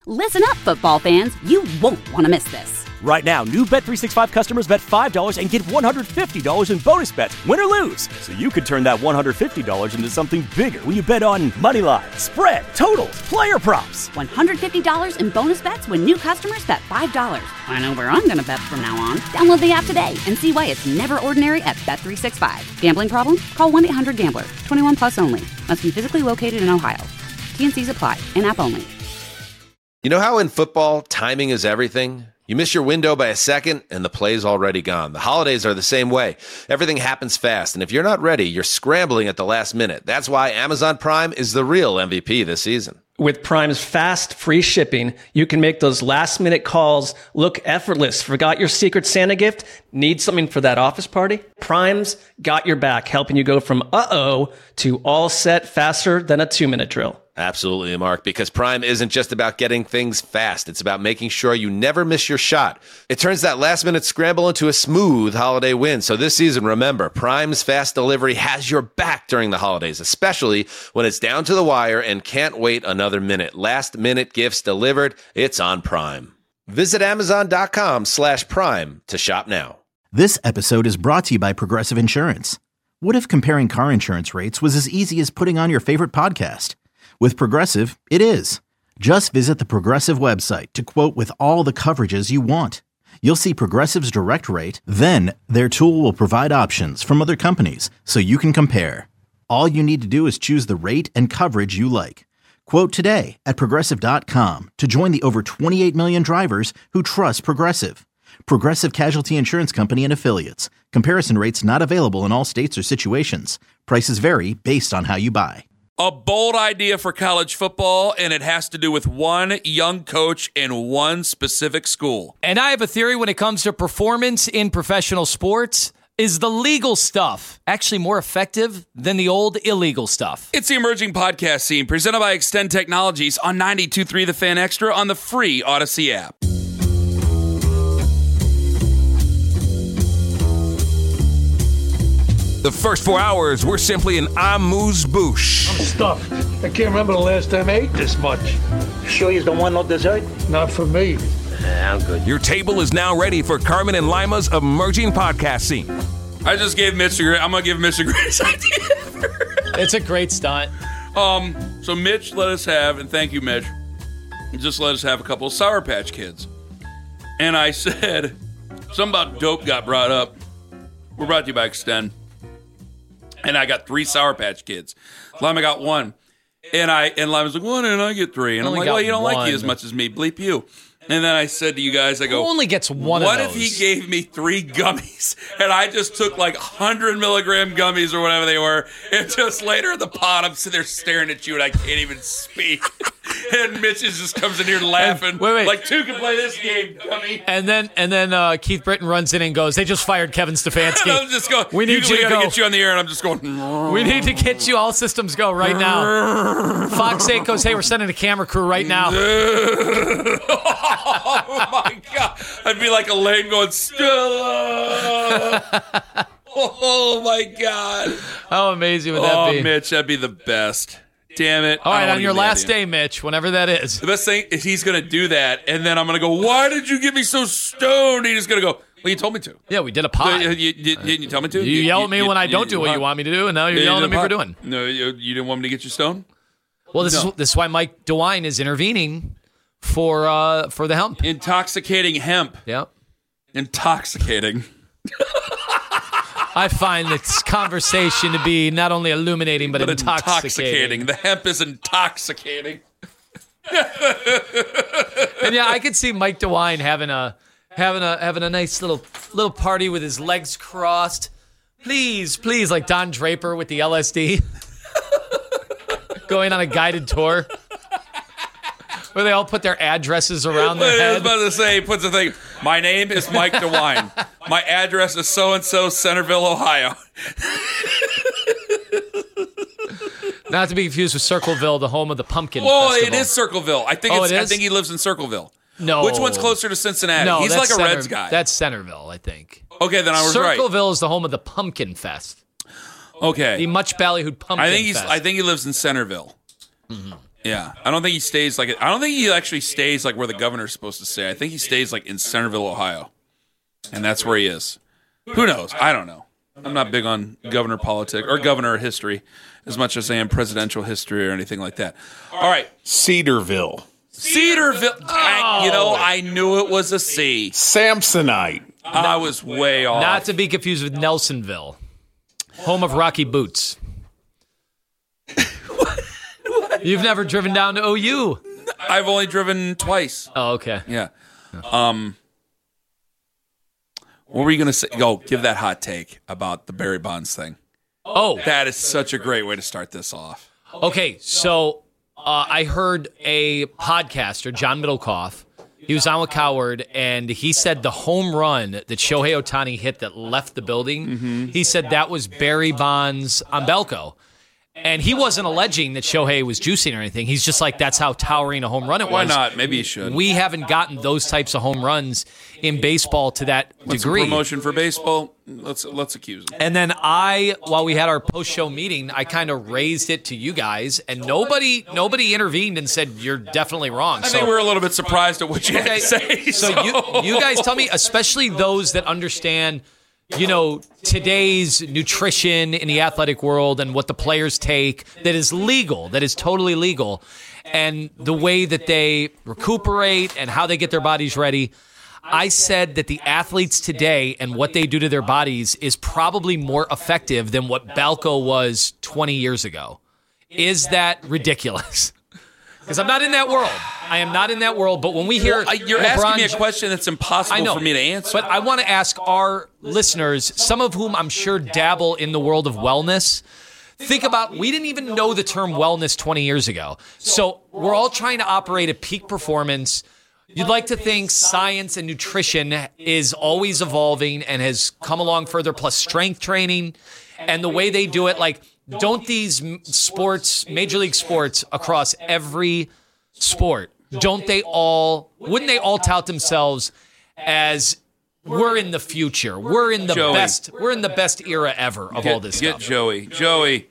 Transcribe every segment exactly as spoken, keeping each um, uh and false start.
Listen up, football fans. You won't want to miss this. Right now, new Bet three sixty-five customers bet five dollars and get one hundred fifty dollars in bonus bets, win or lose. So you could turn that one hundred fifty dollars into something bigger when you bet on money line, spread, totals, player props. one hundred fifty dollars in bonus bets when new customers bet five dollars. I know where I'm going to bet from now on. Download the app today and see why it's never ordinary at Bet three sixty-five. Gambling problem? Call one eight hundred gambler. twenty-one plus only. Must be physically located in Ohio. T N Cs apply. In-app only. You know how in football, timing is everything? You miss your window by a second, and the play's already gone. The holidays are the same way. Everything happens fast, and if you're not ready, you're scrambling at the last minute. That's why Amazon Prime is the real M V P this season. With Prime's fast, free shipping, you can make those last-minute calls look effortless. Forgot your Secret Santa gift? Need something for that office party? Prime's got your back, helping you go from uh-oh to all set faster than a two-minute drill. Absolutely, Mark, because Prime isn't just about getting things fast. It's about making sure you never miss your shot. It turns that last-minute scramble into a smooth holiday win. So this season, remember, Prime's fast delivery has your back during the holidays, especially when it's down to the wire and can't wait another minute. Last-minute gifts delivered, it's on Prime. Visit Amazon.com slash Prime to shop now. This episode is brought to you by Progressive Insurance. What if comparing car insurance rates was as easy as putting on your favorite podcast? With Progressive, it is. Just visit the Progressive website to quote with all the coverages you want. You'll see Progressive's direct rate, then their tool will provide options from other companies so you can compare. All you need to do is choose the rate and coverage you like. Quote today at Progressive dot com to join the over twenty-eight million drivers who trust Progressive. Progressive Casualty Insurance Company and Affiliates. Comparison rates not available in all states or situations. Prices vary based on how you buy. A bold idea for college football, and it has to do with one young coach in one specific school. And I have a theory when it comes to performance in professional sports. Is the legal stuff actually more effective than the old illegal stuff? It's the Emerging Podcast Scene, presented by Extend Technologies on ninety-two point three The Fan Extra on the free Odyssey app. The first four hours were simply an amuse-bouche. I'm stuffed. I can't remember the last time I ate this much. Sure you don't want no dessert? Not for me. Nah, I'm good. Your table is now ready for Carmen and Lima's Emerging Podcast Scene. I just gave Mitch a great, I'm going to give Mitch a great idea. It's a great stunt. Um, so Mitch let us have, and thank you, Mitch, just let us have a couple of Sour Patch Kids. And I said, something about dope got brought up. We're brought to you by Extend. And I got three Sour Patch Kids. Lima got one. And I and Lima's like, why didn't I get three? And I'm like, well, you don't one. like you as much as me. Bleep you. And then I said to you guys, I go, who only gets one what of those? if he gave me three gummies? And I just took like one hundred milligram gummies or whatever they were. And just later in the pod, I'm sitting there staring at you and I can't even speak. And Mitch just comes in here laughing. And, wait, wait. Like, two can play this game, dummy. And then and then uh, Keith Britton runs in and goes, they just fired Kevin Stefanski. And I'm just going, we need you, you to go. go. get you on the air. And I'm just going, we need to get you. All systems go right now. Fox eight goes, hey, we're sending a camera crew right now. Oh, my God. I'd be like Elaine going, Stella. Oh, my God. How amazing would that oh, be? Oh, Mitch, that'd be the best. Damn it. All right, on your last day, Mitch, whenever that is. The best thing is he's going to do that, and then I'm going to go, why did you get me so stoned? He's going to go, well, you told me to. Yeah, we did a pod. You, you, you, didn't you tell me to? You, you yell at me you, when I don't you, do what you want me to do, and now you're yelling at me for doing. No, you, you didn't want me to get you stoned? Well, this, no. is, this is why Mike DeWine is intervening for uh, for the hemp. Intoxicating hemp. Yep. Intoxicating. I find this conversation to be not only illuminating, but, but intoxicating. intoxicating. The hemp is intoxicating. And yeah, I could see Mike DeWine having a having a having a nice little little party with his legs crossed. Please, please, like Don Draper with the L S D. Going on a guided tour. Where they all put their addresses around their head. I was about to say, he puts the thing, my name is Mike DeWine. My address is so-and-so, Centerville, Ohio. Not to be confused with Circleville, the home of the pumpkin Well, festival. it is Circleville. I think oh, it's, it is? I think he lives in Circleville. No. Which one's closer to Cincinnati? No, He's like a Center- Reds guy. That's Centerville, I think. Okay, then I was right. Circleville is the home of the Pumpkin Fest. Okay. The much ballyhooed Pumpkin I think he's. Fest. I think he lives in Centerville. Mm-hmm. Yeah, I don't think he stays like I don't think he actually stays like where the governor's supposed to stay. I think he stays like in Centerville, Ohio, and that's where he is. Who knows? I don't know. I'm not big on governor politics or governor history as much as I am presidential history or anything like that. All right, Cedarville. Cedarville. Oh. I, you know, I knew it was a C. Samsonite. I was way off. Not to be confused with Nelsonville, home of Rocky Boots. You've never driven down to O U. I've only driven twice. Oh, okay. Yeah. Um, what were you going to say? Go, give that hot take about the Barry Bonds thing. Oh. That is such a great way to start this off. Okay, so uh, I heard a podcaster, John Middlecoff. He was on with Coward, and he said the home run that Shohei Ohtani hit that left the building, mm-hmm. he said that was Barry Bonds on Belko. And he wasn't alleging that Shohei was juicing or anything. He's just like, that's how towering a home run it was. Why not? Maybe he should. We haven't gotten those types of home runs in baseball to that What's degree. A promotion for baseball? Let's let's accuse him. And then I, while we had our post-show meeting, I kind of raised it to you guys, and nobody nobody intervened and said, you're definitely wrong. I so, think we're a little bit surprised at what you okay, had to say. So, so. You, you guys tell me, especially those that understand, you know, today's nutrition in the athletic world and what the players take that is legal, that is totally legal, and the way that they recuperate and how they get their bodies ready. I said that the athletes today and what they do to their bodies is probably more effective than what Balco was twenty years ago. Is that ridiculous? Because I'm not in that world. I am not in that world. But when we hear well, you're LeBron, asking me a question that's impossible I know, for me to answer. But I want to ask our listeners, some of whom I'm sure dabble in the world of wellness. Think about, we didn't even know the term wellness twenty years ago. So we're all trying to operate at peak performance. You'd like to think science and nutrition is always evolving and has come along further, plus strength training and the way they do it. Like, don't these sports, major league sports across every sport, don't they all, wouldn't they all tout themselves as we're in the future, we're in the Joey. best, we're in the best era ever of get, all this get stuff. Get Joey. Joey,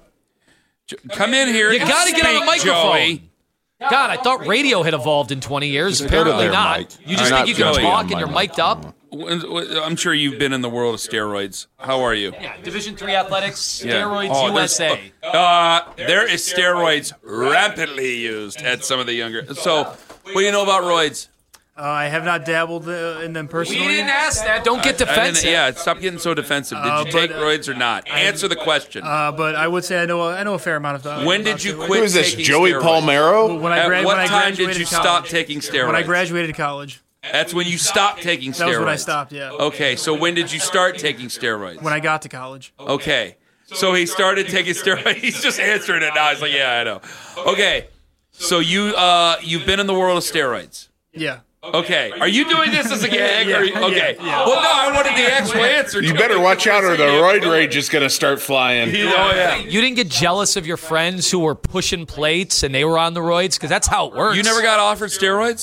jo- come in here. You got to get on the microphone. Joey. God, I thought radio had evolved in twenty years. Apparently there, not. Mike. You just I'm think you not can Joey talk on and you're my mic'd up? I'm sure you've been in the world of steroids. How are you? Yeah, Division three athletics, Yeah. steroids, Oh, U S A. there's- Uh, there is steroids rampantly used at some of the younger. So, what do you know about roids? Uh, I have not dabbled uh, in them We personally. didn't ask that. Don't get I didn't- defensive. yeah, stop getting so defensive. Did Uh, you but, take uh, roids or not? Answer the question. Uh, but I would say I know a, I know a fair amount of that. When did you about quit Who is this, taking Joey steroids? Palmero? When I, At gra- what when I time did graduated you college. stop taking steroids? When I graduated college. That's when you stopped taking steroids. That was when I stopped, yeah. Okay, so when did you start taking steroids? When I got to college. Okay, so he started taking steroids. He's just answering it now. He's like, yeah, I know. Okay, so you uh, you've been in the world of steroids. Yeah. Okay, are you doing this as a gag? Yeah, or you, okay. yeah, yeah. Well, no, I wanted the actual answer. You better watch out or the roid rage is going to start flying. Oh yeah. You didn't get jealous of your friends who were pushing plates and they were on the roids? Because that's how it works. You never got offered steroids?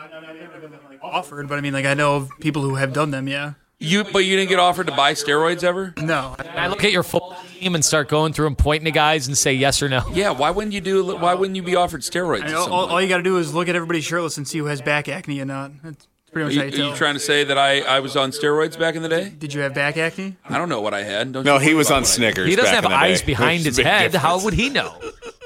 Offered, but I mean, like, I know of people who have done them, yeah. You, but you didn't get offered to buy steroids ever? No. I look at your football team and start going through and pointing to guys and say yes or no. Yeah. Why wouldn't you do? Why wouldn't you be offered steroids? I mean, at some all, point? all you got to do is look at everybody shirtless and see who has back acne and not. That's pretty much Are how you, you tell. are you trying to say that I, I was on steroids back in the day? Did you have back acne? I don't know what I had. Don't No, you he worry was about on what I had. Snickers. He doesn't back have in the eyes day. behind There's his a big head. difference. How would he know?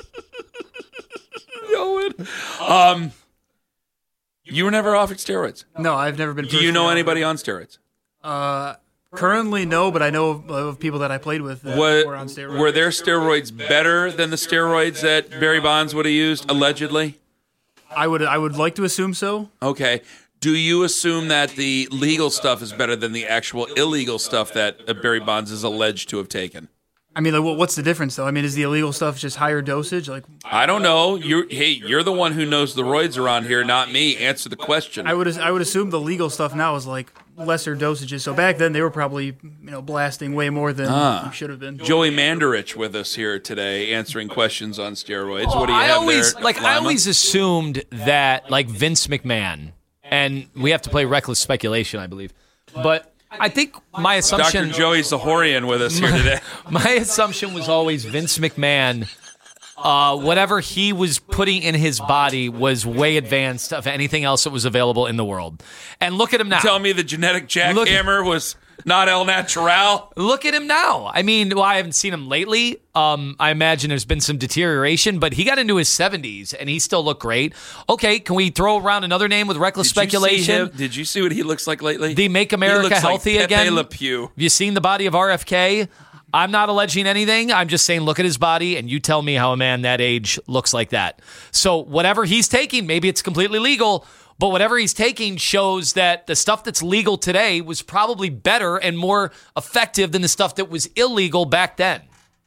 Um, you were never offered steroids. No, I've never been. Do you know personally anybody on steroids? Uh, currently, no, but I know of, of people that I played with that What, were on steroids. were their steroids better than the steroids that Barry Bonds would have used, allegedly? I would, I would like to assume so. Okay. Do you assume that the legal stuff is better than the actual illegal stuff that uh, Barry Bonds is alleged to have taken? I mean, like, what- what's the difference, though? I mean, is the illegal stuff just higher dosage? Like, I don't know. You're, hey, you're the one who knows the roids around here, not me. Answer the question. I would, I would assume the legal stuff now is like lesser dosages. So back then they were probably, you know, blasting way more than Ah. you should have been. Joey Mandarich with us here today, answering questions on steroids. Well, what do you I have always there, like I Lima? always assumed that like Vince McMahon, and we have to play reckless speculation, I believe. But I think my assumption Doctor Joey Zahorian with us here today. my assumption was always Vince McMahon Uh, whatever he was putting in his body was way advanced of anything else that was available in the world. And look at him now. Tell me the genetic jackhammer was not El Natural. Look at him now. I mean, well, I haven't seen him lately. Um, I imagine there's been some deterioration, but he got into his seventies and he still looked great. Okay, can we throw around another name with reckless Did speculation? You see him? Did you see what he looks like lately? The Make America Healthy like Pepe again. Le Pew. Have you seen the body of R F K? I'm not alleging anything. I'm just saying look at his body and you tell me how a man that age looks like that. So whatever he's taking, maybe it's completely legal, but whatever he's taking shows that the stuff that's legal today was probably better and more effective than the stuff that was illegal back then.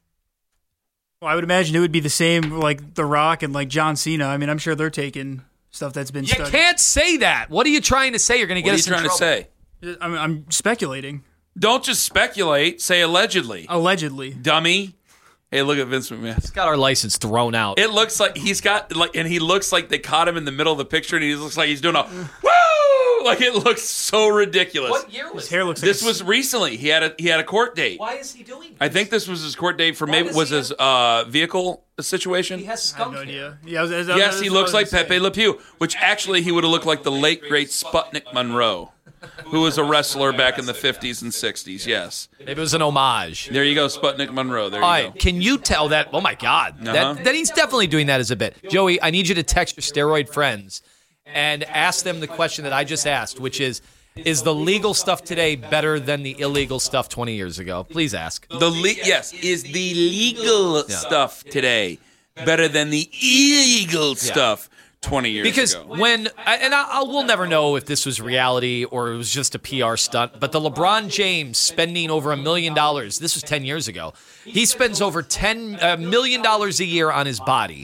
Well, I would imagine it would be the same like The Rock and like John Cena. I mean, I'm sure they're taking stuff that's been You studied. can't say that. What are you trying to say? You're going to get What are us you in trying trouble. to say? I'm, I'm speculating. Don't just speculate. Say allegedly. Allegedly. Dummy. Hey, look at Vince McMahon. He's got our license thrown out. It looks like he's got, like, and he looks like they caught him in the middle of the picture, and he looks like he's doing a woo! Like, it looks so ridiculous. What year was His hair looks like This a- was recently. He had a he had a court date. Why is he doing this? I think this was his court date for Why maybe does was he his uh, vehicle situation. He has I have skunk no hair. idea. Yeah, I was, I was- Yes, that's he what I looks was like gonna Pepe say. Le Pew, which actually he would have looked like the late great Sputnik Monroe, who was a wrestler back in the fifties and sixties. Yes, Maybe it was an homage. there you go, Sputnik Monroe. There you All go. right, can you tell that? Oh my God, Uh-huh. that, that he's definitely doing that as a bit. Joey, I need you to text your steroid friends and ask them the question that I just asked, which is: is the legal stuff today better than the illegal stuff twenty years ago? Please ask. The le- yes, is the legal stuff today better than the illegal stuff twenty years Because ago? when, and I, I will never know if this was reality or it was just a P R stunt, but the LeBron James spending over a million dollars, this was ten years ago, he spends over ten uh, million dollars a year on his body.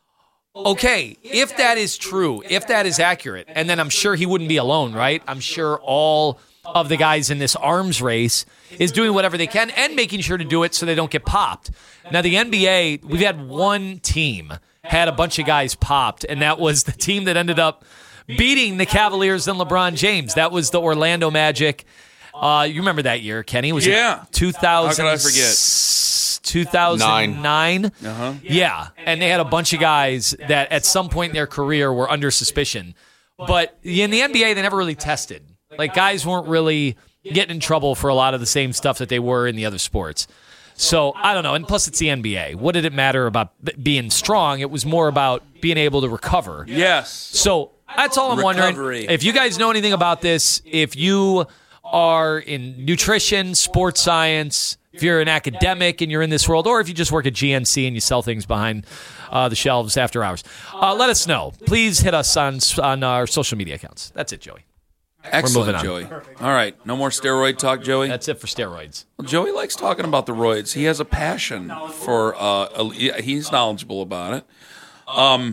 Okay, if that is true, if that is accurate, and then I'm sure he wouldn't be alone, right? I'm sure all of the guys in this arms race is doing whatever they can and making sure to do it so they don't get popped. Now, the N B A, we've had one team had a bunch of guys popped, and that was the team that ended up beating the Cavaliers and LeBron James. That was the Orlando Magic. Uh, you remember that year, Kenny? Was Yeah. it two thousand? How could I forget? two thousand nine. Uh-huh. Yeah, and they had a bunch of guys that at some point in their career were under suspicion. But in the N B A, they never really tested. Like, guys weren't really getting in trouble for a lot of the same stuff that they were in the other sports. So, I don't know. And plus, it's the N B A. What did it matter about b- being strong? It was more about being able to recover. Yes. So, that's all I'm Recovery. wondering. If you guys know anything about this, if you are in nutrition, sports science, if you're an academic and you're in this world, or if you just work at G N C and you sell things behind uh, the shelves after hours, uh, let us know. Please hit us on on our social media accounts. That's it, Joey. Excellent, moving on. Joey. All right, no more steroid talk, Joey. That's it for steroids. Well, Joey likes talking about the roids. He has a passion for. Uh, a- yeah, he's knowledgeable about it. Um,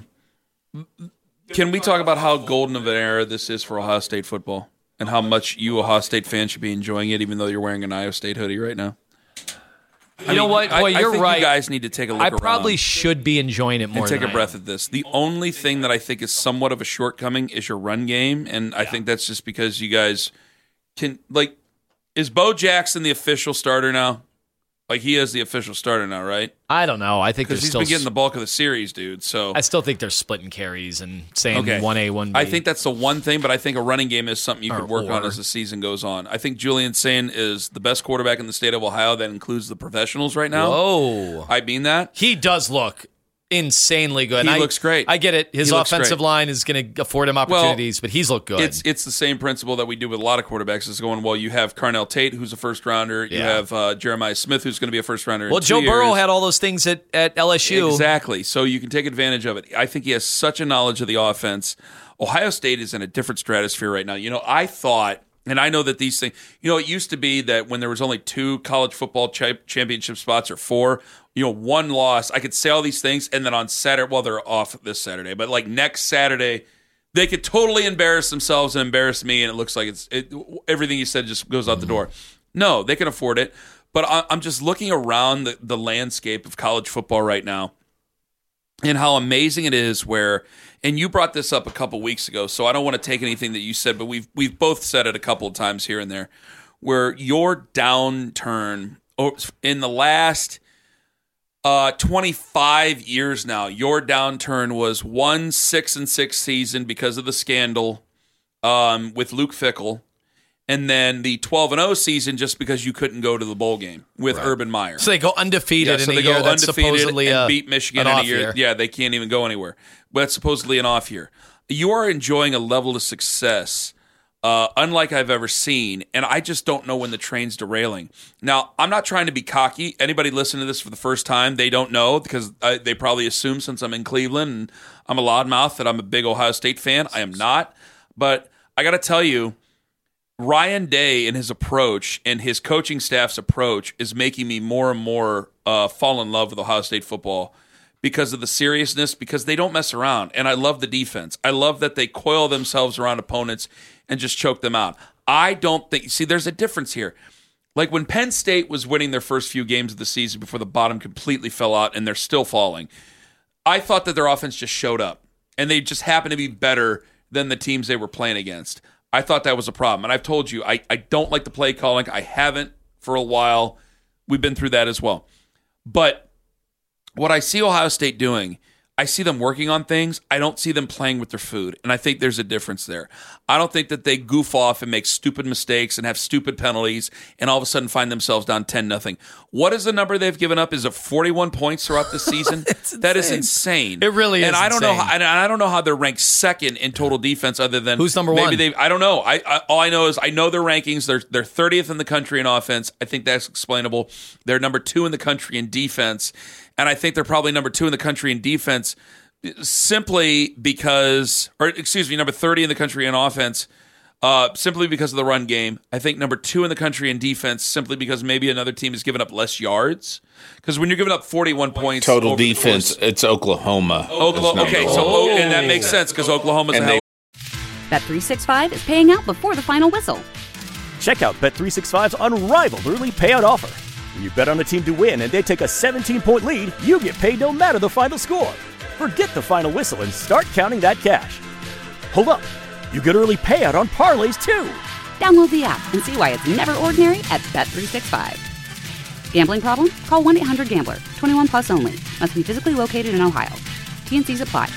can we talk about how golden of an era this is for Ohio State football, and how much you Ohio State fans should be enjoying it, even though you're wearing an Iowa State hoodie right now? You know what? Boy, I, you're I think right. You guys need to take a look I around probably should be enjoying it more. and take than a I breath am. at this. The only thing that I think is somewhat of a shortcoming is your run game, and I think that's just because you guys can like. Is Bo Jackson the official starter now? Like, he is the official starter now, right? I don't know. I think Because there's he's still. been getting the bulk of the series, dude. So I still think they're splitting carries and saying Okay. one A, one B. I think that's the one thing, but I think a running game is something you Or- could work on or- as the season goes on. I think Julian Sain is the best quarterback in the state of Ohio. That includes the professionals right now. Whoa. I mean that. He does look insanely good. He I, looks great. I get it. His He looks offensive great. line is going to afford him Well, opportunities, but he's looked good. It's it's the same principle that we do with a lot of quarterbacks. Is going, well, you have Carnell Tate, who's a first rounder. You Yeah. have uh, Jeremiah Smith, who's going to be a first rounder. well, in Joe two Burrow years. had all those things at, at L S U. Exactly. So you can take advantage of it. I think he has such a knowledge of the offense. Ohio State is in a different stratosphere right now. You know, I thought, and I know that these things, you know, it used to be that when there was only two college football cha- championship spots or four, you know, one loss, I could say all these things, and then on Saturday, well, they're off this Saturday, but like next Saturday, they could totally embarrass themselves and embarrass me, and it looks like it's it, everything you said just goes out the door. No, they can afford it, but I, I'm just looking around the, the landscape of college football right now, and how amazing it is where, and you brought this up a couple weeks ago, so I don't want to take anything that you said, but we've we've both said it a couple of times here and there, where your downturn in the last Uh, twenty-five years now. Your downturn was one six and six season because of the scandal um, with Luke Fickell, and then the twelve and oh season just because you couldn't go to the bowl game with Right. Urban Meyer. So they go undefeated yeah, so in they a go year that's undefeated supposedly and a, beat Michigan an in a off year. year. Yeah, they can't even go anywhere. But it's supposedly an off year. You are enjoying a level of success uh, unlike I've ever seen, and I just don't know when the train's derailing. Now, I'm not trying to be cocky. Anybody listening to this for the first time, they don't know because I, they probably assume since I'm in Cleveland and I'm a loudmouth that I'm a big Ohio State fan. I am not. But I got to tell you, Ryan Day and his approach and his coaching staff's approach is making me more and more uh, fall in love with Ohio State football because of the seriousness, because they don't mess around. And I love the defense. I love that they coil themselves around opponents and just choke them out. I don't think, see, there's a difference here. Like when Penn State was winning their first few games of the season before the bottom completely fell out and they're still falling, I thought that their offense just showed up and they just happened to be better than the teams they were playing against. I thought that was a problem. And I've told you, I, I don't like the play calling. I haven't for a while. We've been through that as well. But what I see Ohio State doing, I see them working on things. I don't see them playing with their food. And I think there's a difference there. I don't think that they goof off and make stupid mistakes and have stupid penalties and all of a sudden find themselves down ten nothing. What is the number they've given up? Is it forty-one points throughout the season? That is insane. It really is And I don't insane. know how, and I don't know how they're ranked second in total defense other than Who's number maybe one? they I don't know. I, I all I know is I know their rankings. They're they're thirtieth in the country in offense. I think that's explainable. They're number two in the country in defense. And I think they're probably number two in the country in defense simply because, or excuse me, number thirty in the country in offense, uh, simply because of the run game. I think number two in the country in defense simply because maybe another team has given up less yards. Because when you're giving up forty-one points Total over the defense, course- it's Oklahoma. Oklahoma. Is Okay, number so one. oh, and that makes sense because Oklahoma's And a hell. Bet three sixty-five is paying out before the final whistle. Check out Bet three sixty-five's unrivaled early payout offer. When you bet on a team to win and they take a seventeen-point lead, you get paid no matter the final score. Forget the final whistle and start counting that cash. Hold up. You get early payout on parlays, too. Download the app and see why it's never ordinary at Bet three sixty-five. Gambling problem? Call one eight hundred gambler. twenty-one plus only. Must be physically located in Ohio. T and Cs apply.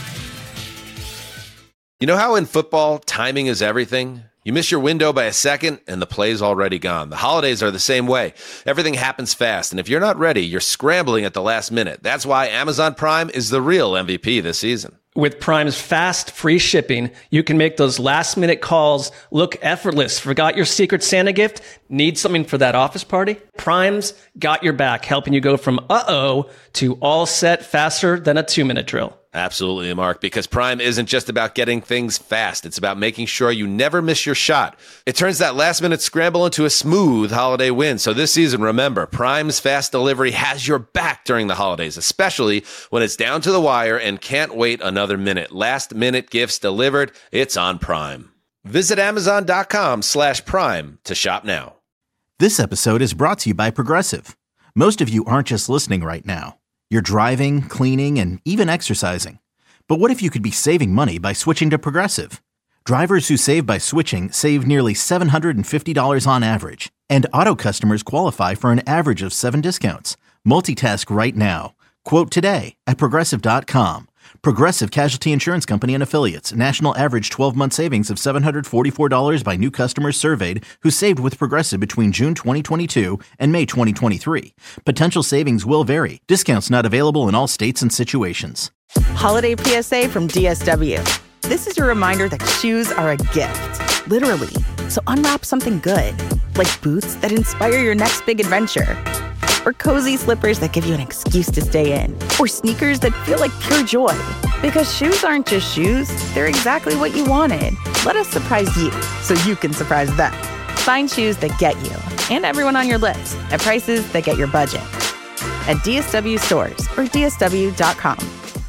You know how in football, timing is everything? You miss your window by a second, and the play's already gone. The holidays are the same way. Everything happens fast, and if you're not ready, you're scrambling at the last minute. That's why Amazon Prime is the real M V P this season. With Prime's fast, free shipping, you can make those last-minute calls look effortless. Forgot your Secret Santa gift? Need something for that office party? Prime's got your back, helping you go from uh-oh to all set faster than a two-minute drill. Absolutely, Mark, because Prime isn't just about getting things fast. It's about making sure you never miss your shot. It turns that last-minute scramble into a smooth holiday win. So this season, remember, Prime's fast delivery has your back during the holidays, especially when it's down to the wire and can't wait another minute. Last-minute gifts delivered, it's on Prime. Visit Amazon.com slash Prime to shop now. This episode is brought to you by Progressive. Most of you aren't just listening right now. You're driving, cleaning, and even exercising. But what if you could be saving money by switching to Progressive? Drivers who save by switching save nearly seven hundred fifty dollars on average. And auto customers qualify for an average of seven discounts. Multitask right now. Quote today at Progressive dot com. Progressive Casualty Insurance Company and Affiliates. National average twelve-month savings of seven hundred forty-four dollars by new customers surveyed who saved with Progressive between June twenty twenty-two and May twenty twenty-three. Potential savings will vary. Discounts not available in all states and situations. Holiday P S A from D S W. This is your reminder that shoes are a gift. Literally. So unwrap something good. Like boots that inspire your next big adventure. Or cozy slippers that give you an excuse to stay in. Or sneakers that feel like pure joy. Because shoes aren't just shoes, they're exactly what you wanted. Let us surprise you, so you can surprise them. Find shoes that get you, and everyone on your list, at prices that get your budget. At D S W stores or D S W dot com.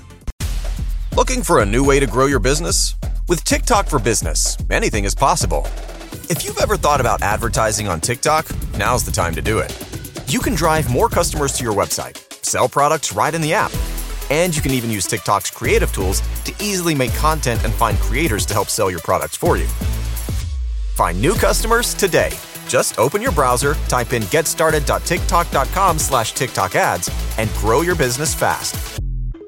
Looking for a new way to grow your business? With TikTok for Business, anything is possible. If you've ever thought about advertising on TikTok, now's the time to do it. You can drive more customers to your website, sell products right in the app, and you can even use TikTok's creative tools to easily make content and find creators to help sell your products for you. Find new customers today Just open your browser, type in getstarted.tiktok.com slash TikTok ads, and grow your business fast.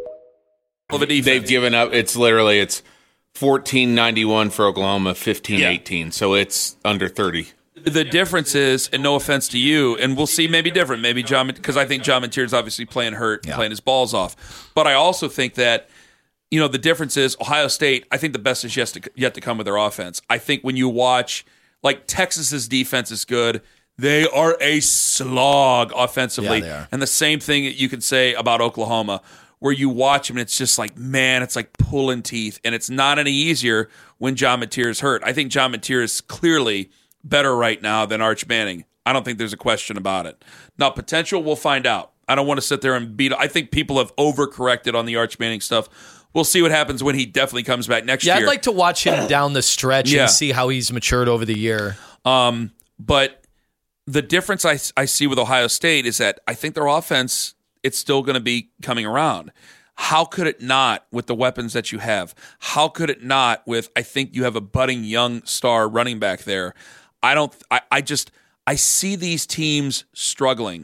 They've given up. It's literally, it's fourteen ninety-one for Oklahoma, fifteen eighteen. Yeah. So it's under thirty. The difference is, and no offense to you, and we'll see maybe different, maybe John, because I think John Mateer is obviously playing hurt, yeah. playing his balls off. But I also think that, you know, the difference is Ohio State, I think the best is yet to, yet to come with their offense. I think when you watch, like Texas's defense is good. They are a slog offensively. Yeah, and the same thing you can say about Oklahoma, where you watch them and it's just like, man, it's like pulling teeth. And it's not any easier when John Mateer is hurt. I think John Mateer is clearly better right now than Arch Manning. I don't think there's a question about it. Now, potential, we'll find out. I don't want to sit there and beat. I think people have overcorrected on the Arch Manning stuff. We'll see what happens when he definitely comes back next yeah, year. Yeah, I'd like to watch him down the stretch yeah. and see how he's matured over the year. Um, but the difference I, I see with Ohio State is that I think their offense, it's still going to be coming around. How could it not with the weapons that you have? How could it not with, I think you have a budding young star running back there. I don't, I, I just, I see these teams struggling.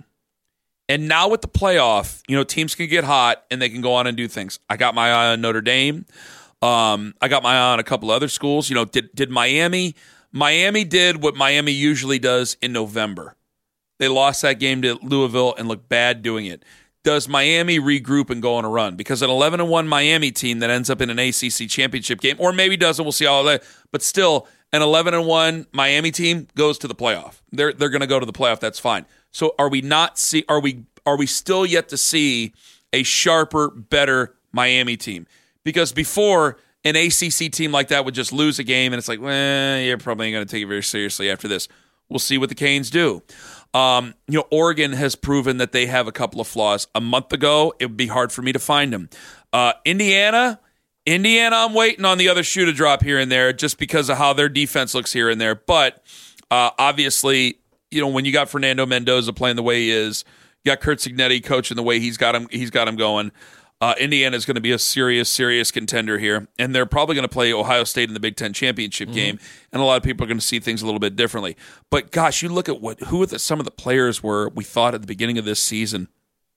And now with the playoff, you know, teams can get hot and they can go on and do things. I got my eye on Notre Dame. Um, I got my eye on a couple other schools. You know, did did Miami, Miami did what Miami usually does in November. They lost that game to Louisville and looked bad doing it. Does Miami regroup and go on a run? Because an eleven and one Miami team that ends up in an A C C championship game, or maybe doesn't, we'll see all that, but still, an eleven and one Miami team goes to the playoff. They're they're going to go to the playoff. That's fine. So are we not see? Are we are we still yet to see a sharper, better Miami team? Because before, an A C C team like that would just lose a game, and it's like, well, you're probably going to take it very seriously after this. We'll see what the Canes do. Um, you know, Oregon has proven that they have a couple of flaws. A month ago, it would be hard for me to find them. Uh, Indiana. Indiana, I'm waiting on the other shoe to drop here and there just because of how their defense looks here and there. But uh, obviously, you know, when you got Fernando Mendoza playing the way he is, you got Curt Cignetti coaching the way he's got him, he's got him going. Uh, Indiana is going to be a serious, serious contender here, and they're probably going to play Ohio State in the Big Ten championship mm-hmm. game. And a lot of people are going to see things a little bit differently. But gosh, you look at what who the, some of the players were we thought at the beginning of this season,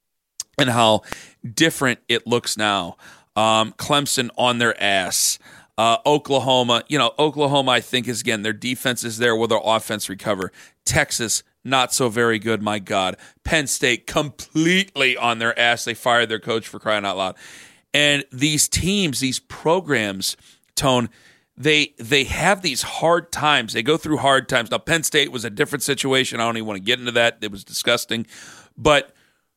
and how different it looks now. Um, Clemson on their ass. Uh, Oklahoma, you know, Oklahoma, I think, is, again, their defense is there. Will their offense recover? Texas, not so very good, my God. Penn State, completely on their ass. They fired their coach for crying out loud. And these teams, these programs, Tone, they they have these hard times. They go through hard times. Now, Penn State was a different situation. I don't even want to get into that. It was disgusting. But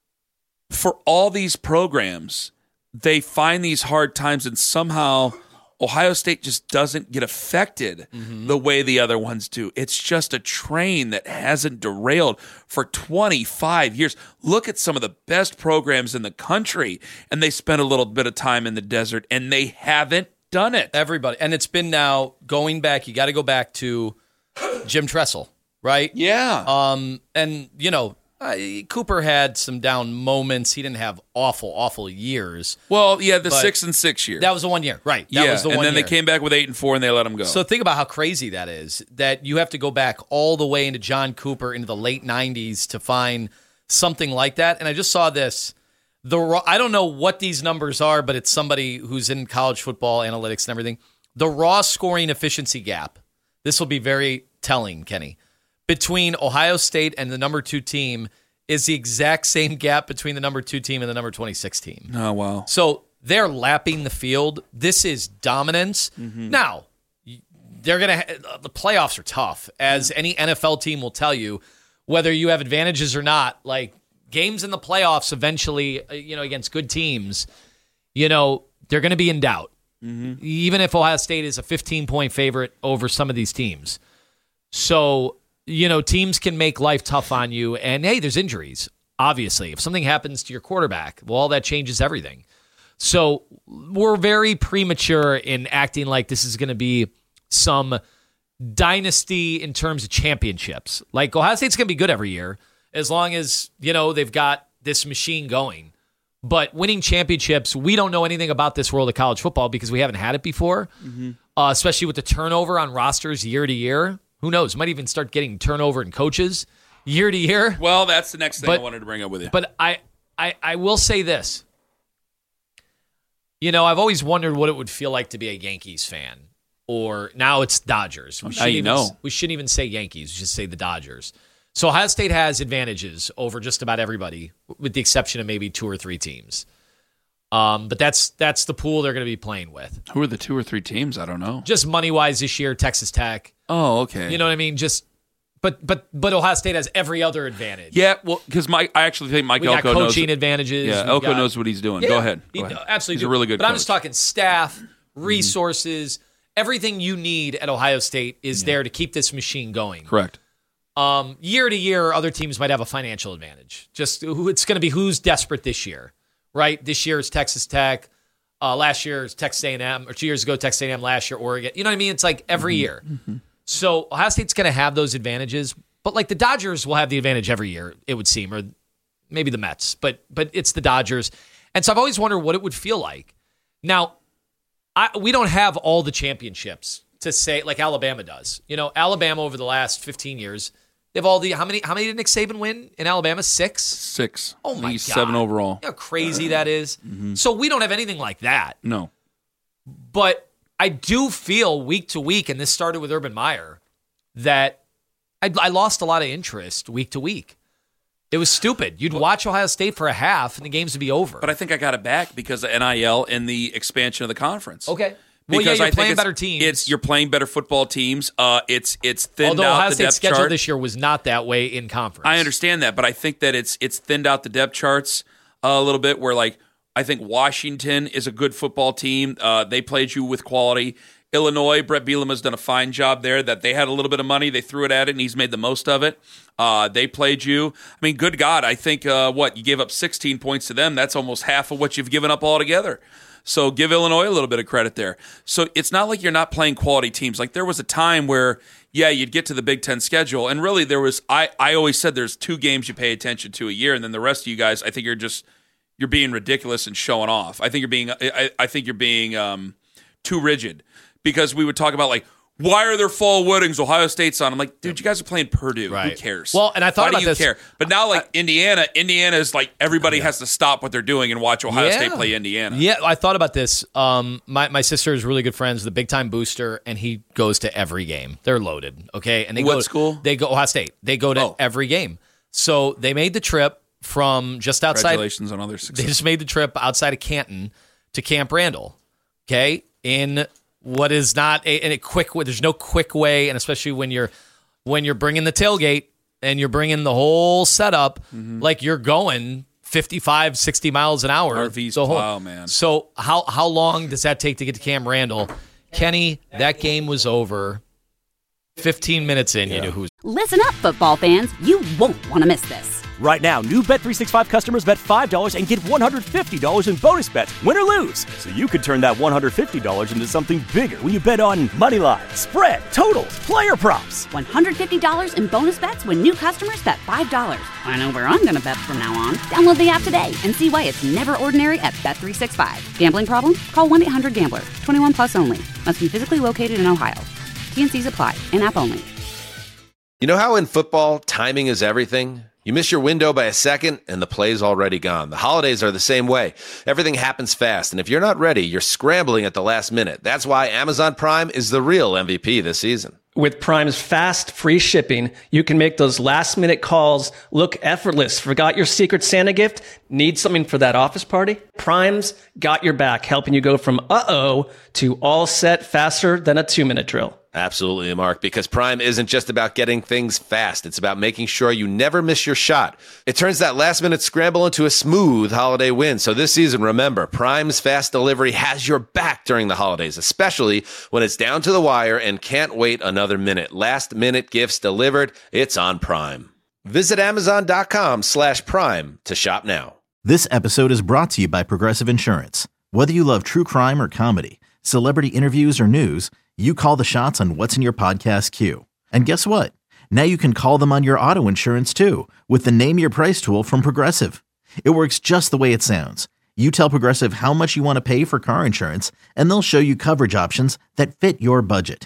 for all these programs, they find these hard times, and somehow Ohio State just doesn't get affected mm-hmm. the way the other ones do. It's just a train that hasn't derailed for twenty-five years. Look at some of the best programs in the country, and they spent a little bit of time in the desert, and they haven't done it. Everybody. And it's been now going back, you got to go back to Jim Tressel, right? Yeah. Um, and, you know, Uh, Cooper had some down moments. He didn't have awful, awful years. Well, yeah, the six and six year. That was the one year, right? That yeah, was the and one then year. they came back with eight and four, and they let him go. So think about how crazy that is. That you have to go back all the way into John Cooper into the late nineties to find something like that. And I just saw this. The I don't know what these numbers are, but it's somebody who's in college football analytics and everything. The raw scoring efficiency gap. This will be very telling, Kenny. Between Ohio State and the number two team is the exact same gap between the number two team and the number twenty-six team. Oh, wow. So they're lapping the field. This is dominance. Mm-hmm. Now, they're going to the playoffs are tough, as any N F L team will tell you, whether you have advantages or not. Like, games in the playoffs eventually, you know, against good teams, you know, they're going to be in doubt. Mm-hmm. Even if Ohio State is a fifteen-point favorite over some of these teams. So, you know, teams can make life tough on you. And, hey, there's injuries, obviously. If something happens to your quarterback, well, that changes everything. So we're very premature in acting like this is going to be some dynasty in terms of championships. Like, Ohio State's going to be good every year as long as, you know, they've got this machine going. But winning championships, we don't know anything about this world of college football because we haven't had it before, mm-hmm. uh, especially with the turnover on rosters year to year. Who knows? Might even start getting turnover in coaches year to year. Well, that's the next thing but, I wanted to bring up with you. But I, I, I will say this. You know, I've always wondered what it would feel like to be a Yankees fan. Or now it's Dodgers. We now shouldn't you even, know. We shouldn't even say Yankees. We should say the Dodgers. So Ohio State has advantages over just about everybody, with the exception of maybe two or three teams. Um, but that's that's the pool they're going to be playing with. Who are the two or three teams? I don't know. Just money-wise this year, Texas Tech. Oh, okay. You know what I mean? Just, but but but Ohio State has every other advantage. Yeah, well, because Mike, I actually think Mike we Elko got coaching knows, advantages. Yeah, We've Elko got, knows what he's doing. Yeah, Go ahead. He, Go ahead. Absolutely, he's do. a really good. But coach. I'm just talking staff, resources, mm-hmm. everything you need at Ohio State is yeah. there to keep this machine going. Correct. Um, year to year, other teams might have a financial advantage. Just who it's going to be who's desperate this year, right? This year is Texas Tech. Uh, last year is Texas A and M, or two years ago Texas A and M. Last year Oregon. You know what I mean? It's like every mm-hmm. year. Mm-hmm. So Ohio State's going to have those advantages, but like the Dodgers will have the advantage every year, it would seem, or maybe the Mets, but but it's the Dodgers. And so I've always wondered what it would feel like. Now, I, we don't have all the championships to say like Alabama does. You know, Alabama over the last fifteen years, they have all the how many how many did Nick Saban win in Alabama? Six? Six. Oh my He's God. Seven overall. You know how crazy that is? Mm-hmm. So we don't have anything like that. No. But I do feel week to week, and this started with Urban Meyer, that I, I lost a lot of interest week to week. It was stupid. You'd watch Ohio State for a half, and the games would be over. But I think I got it back because of N I L and the expansion of the conference. Okay. Well, Because yeah, I you're think playing it's, better teams. It's you're playing better football teams. Uh, it's it's thinned Although out Ohio the State's depth schedule chart. this year was not that way in conference. I understand that, but I think that it's it's thinned out the depth charts a little bit. Where like I think Washington is a good football team. Uh, they played you with quality. Illinois, Brett Bielema has done a fine job there. That they had a little bit of money, they threw it at it, and he's made the most of it. Uh, they played you. I mean, good God, I think uh, what you gave up sixteen points to them. That's almost half of what you've given up altogether. So give Illinois a little bit of credit there. So it's not like you're not playing quality teams. Like there was a time where, yeah, you'd get to the Big Ten schedule, and really there was. I I always said there's two games you pay attention to a year, and then the rest of you guys, I think you're just you're being ridiculous and showing off. I think you're being. I, I think you're being um, too rigid. Because we would talk about, like, why are there fall weddings? Ohio State's on. I'm like, dude, you guys are playing Purdue. Right. Who cares? Well, and I thought why about do you this. care? But now, like, I, Indiana, Indiana is like everybody yeah. has to stop what they're doing and watch Ohio yeah. State play Indiana. Yeah, I thought about this. Um, my, my sister is really good friends with a big-time booster, and he goes to every game. They're loaded, okay? And they What go, school? They go Ohio State. They go to Oh. every game. So they made the trip from just outside. Congratulations on other success. They just made the trip outside of Canton to Camp Randall, okay? In what is not a, in a quick way. There's no quick way, and especially when you're when you're bringing the tailgate and you're bringing the whole setup, mm-hmm. like you're going fifty-five, sixty miles an hour. R Vs the whole, plow, man. So how how long does that take to get to Camp Randall? Kenny, that game was over fifteen minutes in. Yeah. You knew who's. Listen up, football fans. You won't want to miss this. Right now, new Bet three sixty-five customers bet five dollars and get one hundred fifty dollars in bonus bets, win or lose. So you could turn that one hundred fifty dollars into something bigger when you bet on money line, spread, totals, player props. one hundred fifty dollars in bonus bets when new customers bet five dollars. I know where I'm going to bet from now on. Download the app today and see why it's never ordinary at Bet three sixty-five. Gambling problem? Call one eight hundred gambler. twenty-one plus only. Must be physically located in Ohio. T and C's apply. In-app only. You know how in football, timing is everything? You miss your window by a second, and the play's already gone. The holidays are the same way. Everything happens fast, and if you're not ready, you're scrambling at the last minute. That's why Amazon Prime is the real M V P this season. With Prime's fast, free shipping, you can make those last-minute calls look effortless. Forgot your Secret Santa gift? Need something for that office party? Prime's got your back, helping you go from uh-oh to all set faster than a two-minute drill. Absolutely, Mark, because Prime isn't just about getting things fast. It's about making sure you never miss your shot. It turns that last-minute scramble into a smooth holiday win. So this season, remember, Prime's fast delivery has your back during the holidays, especially when it's down to the wire and can't wait another minute. Last-minute gifts delivered. It's on Prime. Visit Amazon.com slash Prime to shop now. This episode is brought to you by Progressive Insurance. Whether you love true crime or comedy, celebrity interviews or news, you call the shots on what's in your podcast queue. And guess what? Now you can call them on your auto insurance too with the Name Your Price tool from Progressive. It works just the way it sounds. You tell Progressive how much you want to pay for car insurance, and they'll show you coverage options that fit your budget.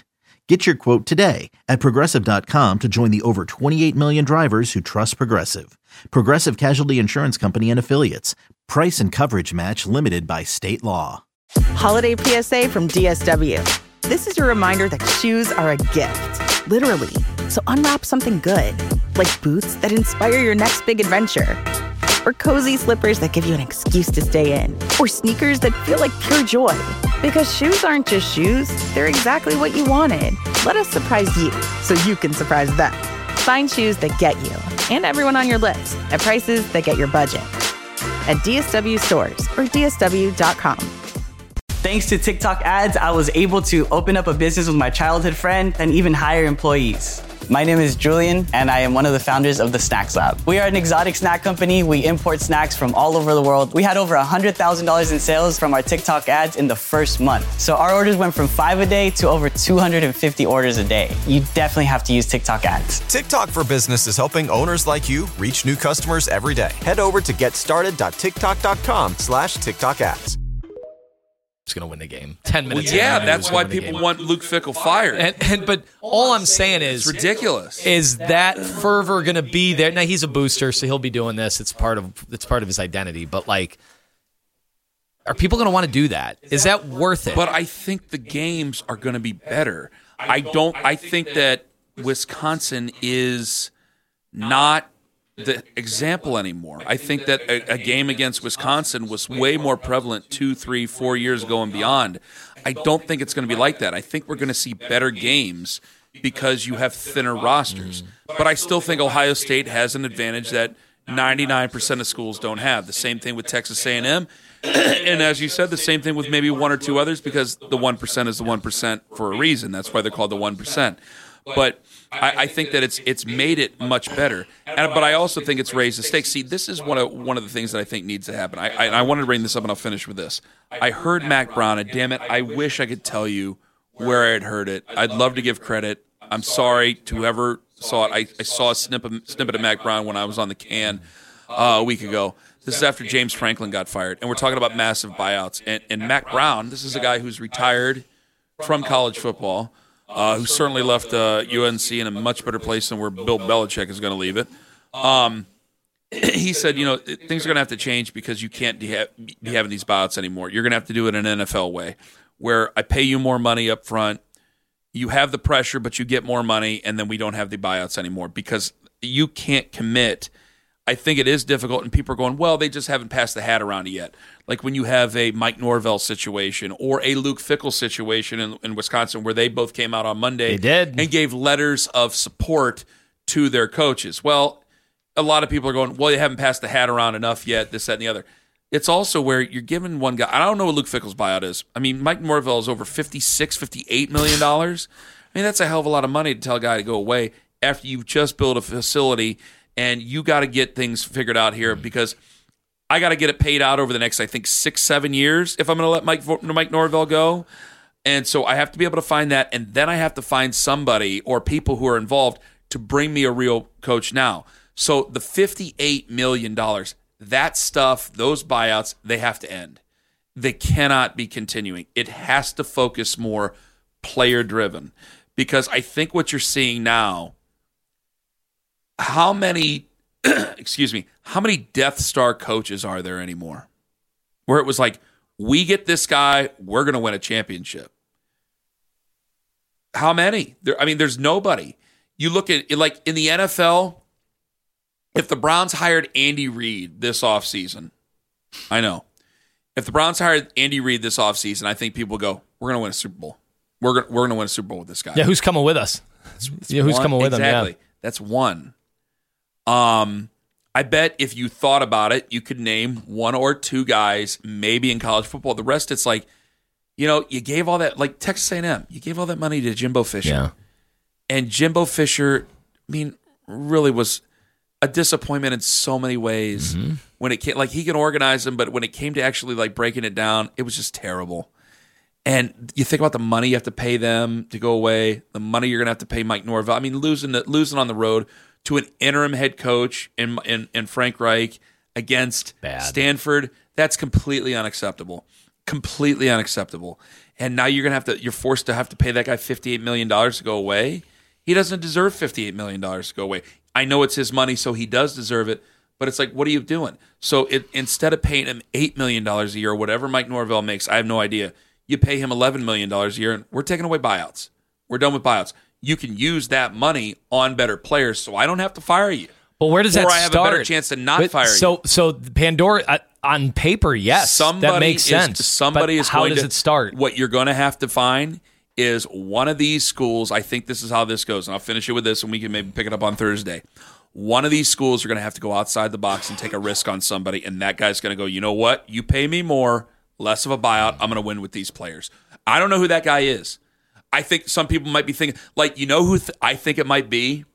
Get your quote today at Progressive dot com to join the over twenty-eight million drivers who trust Progressive. Progressive Casualty Insurance Company and Affiliates. Price and coverage match limited by state law. Holiday P S A from D S W. This is your reminder that shoes are a gift, literally. So unwrap something good, like boots that inspire your next big adventure, or cozy slippers that give you an excuse to stay in, or sneakers that feel like pure joy. Because shoes aren't just shoes, they're exactly what you wanted. Let us surprise you so you can surprise them. Find shoes that get you and everyone on your list at prices that get your budget. At D S W stores or D S W dot com. Thanks to TikTok ads, I was able to open up a business with my childhood friend and even hire employees. My name is Julian, and I am one of the founders of the Snacks Lab. We are an exotic snack company. We import snacks from all over the world. We had over one hundred thousand dollars in sales from our TikTok ads in the first month. So our orders went from five a day to over two hundred fifty orders a day. You definitely have to use TikTok ads. TikTok for Business is helping owners like you reach new customers every day. Head over to getstarted.tiktok.com slash TikTok ads. It's going to win the game. Ten minutes. Well, yeah, in, that's why people want Luke Fickell fired. And, and but all I'm saying is, it's ridiculous. Is that fervor going to be there? Now he's a booster, so he'll be doing this. It's part of it's part of his identity. But like, are people going to want to do that? Is that worth it? But I think the games are going to be better. I don't. I think that Wisconsin is not the example anymore. I think that a, a game against Wisconsin was way more prevalent two, three, four years ago and beyond. I don't think it's going to be like that. I think we're going to see better games because you have thinner rosters. But I still think Ohio State has an advantage that ninety-nine percent of schools don't have. The same thing with Texas A and M. And as you said, the same thing with maybe one or two others because the one percent is the one percent for a reason. That's why they're called the one percent. But I, I think that it's it's made it much better. And, but I also think it's raised the stakes. See, this is one of one of the things that I think needs to happen. I, I, I wanted to bring this up, and I'll finish with this. I heard Mack Brown, and damn it, I wish I could tell you where I had heard it. I'd love to give credit. I'm sorry to whoever saw it. I, I saw a snippet, snippet of Mack Brown when I was on the can uh, a week ago. This is after James Franklin got fired, and we're talking about massive buyouts. And, and Mack Brown, this is a guy who's retired from college football, Uh, who certainly left uh, U N C in a much better place than where Bill Belichick is going to leave it. Um, he said, you know, things are going to have to change because you can't de- be having these buyouts anymore. You're going to have to do it in an N F L way where I pay you more money up front. You have the pressure, but you get more money, and then we don't have the buyouts anymore because you can't commit. I think it is difficult, and people are going, well, they just haven't passed the hat around it yet. Like when you have a Mike Norvell situation or a Luke Fickell situation in, in Wisconsin where they both came out on Monday they did. and gave letters of support to their coaches. Well, a lot of people are going, well, they haven't passed the hat around enough yet, this, that, and the other. It's also where you're giving one guy – I don't know what Luke Fickell's buyout is. I mean, Mike Norvell is over fifty-six, fifty-eight million dollars. I mean, that's a hell of a lot of money to tell a guy to go away after you've just built a facility – and you got to get things figured out here because I got to get it paid out over the next, I think, six, seven years if I'm going to let Mike Mike Norvell go. And so I have to be able to find that, and then I have to find somebody or people who are involved to bring me a real coach now. So the fifty-eight million dollars, that stuff, those buyouts, they have to end. They cannot be continuing. It has to focus more player-driven because I think what you're seeing now, How many, excuse me, how many Death Star coaches are there anymore? Where it was like, we get this guy, we're going to win a championship. How many? There, I mean, there's nobody. You look at it like in the N F L, if the Browns hired Andy Reid this offseason, I know. If the Browns hired Andy Reid this offseason, I think people would go, we're going to win a Super Bowl. We're going we're going to win a Super Bowl with this guy. Yeah, who's coming with us? That's, that's yeah, who's one, coming with exactly. him? Yeah. That's one. Um, I bet if you thought about it, you could name one or two guys maybe in college football. The rest, it's like, you know, you gave all that, like Texas A and M, you gave all that money to Jimbo Fisher. Yeah. And Jimbo Fisher, I mean, really was a disappointment in so many ways. Mm-hmm. When it came, like he can organize them, but when it came to actually like breaking it down, it was just terrible. And you think about the money you have to pay them to go away, the money you're going to have to pay Mike Norvell. I mean, losing the, losing on the road to an interim head coach in, in, in Frank Reich against Bad. Stanford, that's completely unacceptable. Completely unacceptable. And now you're gonna have to. You're forced to have to pay that guy fifty-eight million dollars to go away. He doesn't deserve fifty-eight million dollars to go away. I know it's his money, so he does deserve it. But it's like, what are you doing? So it, instead of paying him eight million dollars a year, or whatever Mike Norvell makes, I have no idea. You pay him eleven million dollars a year, and we're taking away buyouts. We're done with buyouts. You can use that money on better players, so I don't have to fire you. But where does or that I have start? a better chance to not but, fire so, you. So Pandora, uh, on paper, yes, somebody that makes is, sense. Somebody but is how going does to, it start? What you're going to have to find is one of these schools. I think this is how this goes, and I'll finish it with this, and we can maybe pick it up on Thursday. One of these schools are going to have to go outside the box and take a risk on somebody, and that guy's going to go, you know what? You pay me more, less of a buyout. I'm going to win with these players. I don't know who that guy is. I think some people might be thinking, like, you know who th- I think it might be?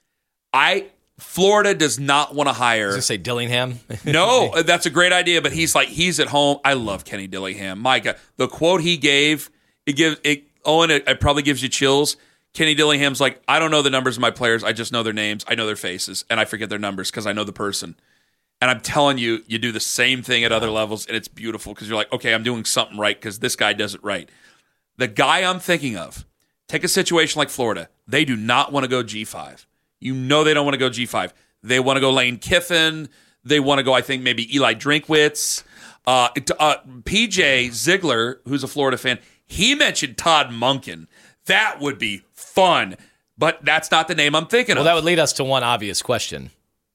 I Florida does not want to hire. I was going to say Dillingham. No, that's a great idea, but he's like, he's at home. I love Kenny Dillingham. My God. The quote he gave, it gives it, Owen, it, it probably gives you chills. Kenny Dillingham's like, I don't know the numbers of my players. I just know their names. I know their faces, and I forget their numbers because I know the person. And I'm telling you, you do the same thing at other levels, and it's beautiful because you're like, okay, I'm doing something right because this guy does it right. The guy I'm thinking of, take a situation like Florida. They do not want to go G five. You know they don't want to go G five. They want to go Lane Kiffin. They want to go, I think, maybe Eli Drinkwitz. Uh, uh, P J Ziegler, who's a Florida fan, he mentioned Todd Monken. That would be fun, but that's not the name I'm thinking well, of. Well, that would lead us to one obvious question.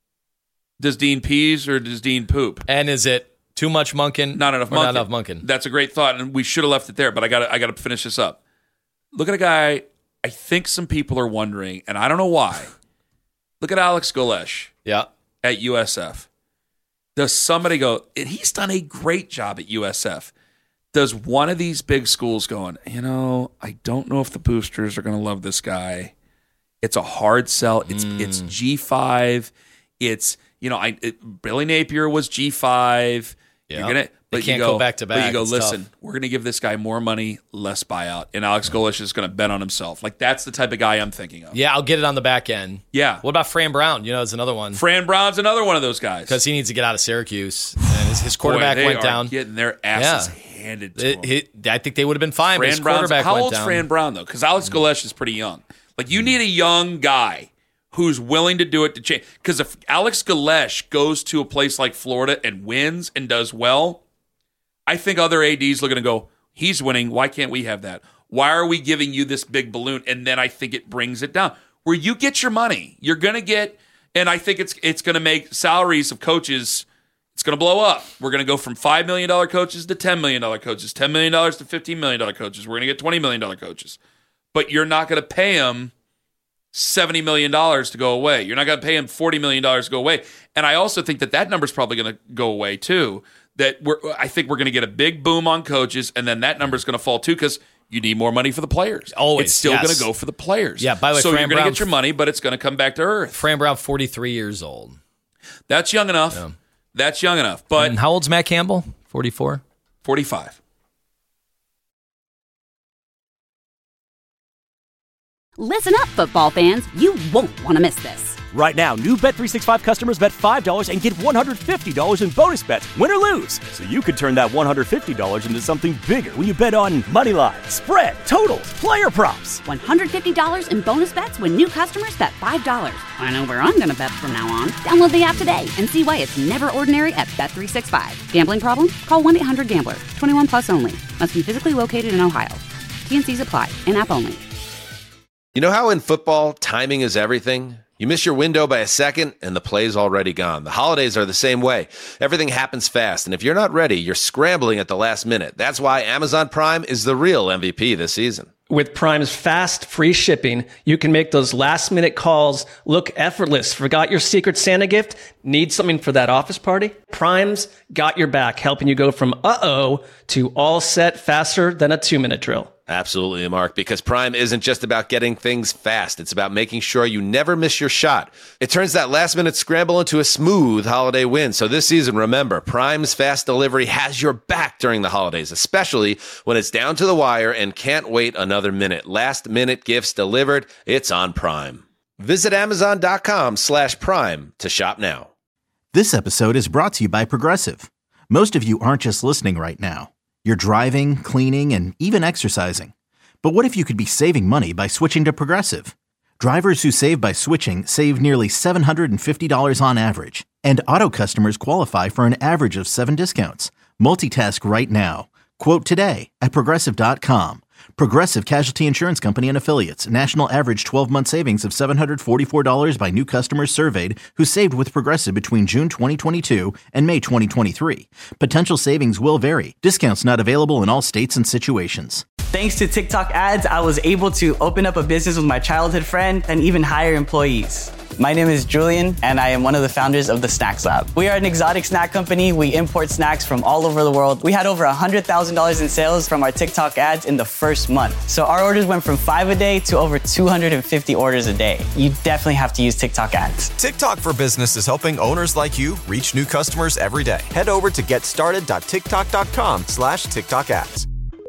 Does Dean peas or does Dean poop? And is it too much Monken? Not enough or Monken. Not enough Monken. That's a great thought, and we should have left it there, but I got I got to finish this up. Look at a guy, I think some people are wondering, and I don't know why. Look at Alex Golesh yeah. at U S F. Does somebody go, and he's done a great job at U S F. Does one of these big schools going, you know, I don't know if the boosters are going to love this guy. It's a hard sell. It's mm. it's G five. It's, you know, I it, Billy Napier was G five. Yeah. You're gonna, but they can't you go, go back to back. But you go, it's listen, tough. We're going to give this guy more money, less buyout. And Alex Golesh is going to bet on himself. Like, that's the type of guy I'm thinking of. Yeah, I'll get it on the back end. Yeah. What about Fran Brown? You know, there's another one. Fran Brown's another one of those guys. Because he needs to get out of Syracuse. And his, his quarterback Boy, they went are down. Getting their asses yeah. handed to it, them. It, I think they would have been fine, Fran but his Brown's, quarterback how went old's down. Fran Brown, though? Because Alex mm. Golesh is pretty young. Like, you need a young guy who's willing to do it to change. Because if Alex Golesh goes to a place like Florida and wins and does well, I think other A Ds are going to go, he's winning. Why can't we have that? Why are we giving you this big balloon? And then I think it brings it down. Where you get your money, you're going to get, and I think it's it's going to make salaries of coaches, it's going to blow up. We're going to go from five million dollars coaches to ten million dollars coaches, ten million dollars to fifteen million dollars coaches. We're going to get twenty million dollars coaches. But you're not going to pay them seventy million dollars to go away. You're not going to pay them forty million dollars to go away. And I also think that that number's probably going to go away too. That we're, I think we're going to get a big boom on coaches, and then that number's going to fall too because you need more money for the players. Always, it's still yes. going to go for the players. Yeah. By the way, so Fran you're going to Brown, get your money, but it's going to come back to earth. Fran Brown, forty-three years old. That's young enough. Yeah. That's young enough. But and how old's Matt Campbell? forty-four. forty-five. Listen up, football fans. You won't want to miss this. Right now, new Bet three sixty-five customers bet five dollars and get one hundred fifty dollars in bonus bets, win or lose. So you could turn that one hundred fifty dollars into something bigger when you bet on money line, spread, totals, player props. one hundred fifty dollars in bonus bets when new customers bet five dollars. I know where I'm going to bet from now on. Download the app today and see why it's never ordinary at Bet three sixty-five. Gambling problem? Call one eight hundred gambler. twenty-one plus only. Must be physically located in Ohio. T and C's apply. In-app only. You know how in football, timing is everything? You miss your window by a second, and the play's already gone. The holidays are the same way. Everything happens fast, and if you're not ready, you're scrambling at the last minute. That's why Amazon Prime is the real M V P this season. With Prime's fast, free shipping, you can make those last-minute calls look effortless. Forgot your Secret Santa gift? Need something for that office party? Prime's got your back, helping you go from uh-oh to all set faster than a two-minute drill. Absolutely, Mark, because Prime isn't just about getting things fast. It's about making sure you never miss your shot. It turns that last-minute scramble into a smooth holiday win. So this season, remember, Prime's fast delivery has your back during the holidays, especially when it's down to the wire and can't wait another minute. Last-minute gifts delivered. It's on Prime. Visit Amazon.com slash Prime to shop now. This episode is brought to you by Progressive. Most of you aren't just listening right now. You're driving, cleaning, and even exercising. But what if you could be saving money by switching to Progressive? Drivers who save by switching save nearly seven hundred fifty dollars on average. And auto customers qualify for an average of seven discounts. Multitask right now. Quote today at Progressive dot com. Progressive Casualty Insurance Company and Affiliates. National average twelve-month savings of seven hundred forty-four dollars by new customers surveyed who saved with Progressive between June twenty twenty-two and May twenty twenty-three. Potential savings will vary. Discounts not available in all states and situations. Thanks to TikTok ads, I was able to open up a business with my childhood friend and even hire employees. My name is Julian, and I am one of the founders of the Snacks Lab. We are an exotic snack company. We import snacks from all over the world. We had over one hundred thousand dollars in sales from our TikTok ads in the first month. So our orders went from five a day to over two hundred fifty orders a day. You definitely have to use TikTok ads. TikTok for Business is helping owners like you reach new customers every day. Head over to getstarted.tiktok.com slash TikTok ads.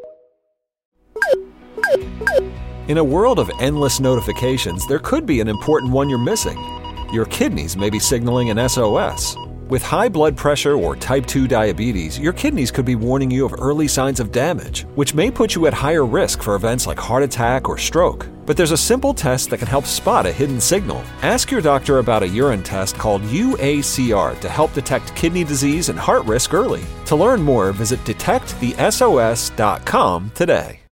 In a world of endless notifications, there could be an important one you're missing. Your kidneys may be signaling an S O S. With high blood pressure or type two diabetes, your kidneys could be warning you of early signs of damage, which may put you at higher risk for events like heart attack or stroke. But there's a simple test that can help spot a hidden signal. Ask your doctor about a urine test called U A C R to help detect kidney disease and heart risk early. To learn more, visit detect the S O S dot com today.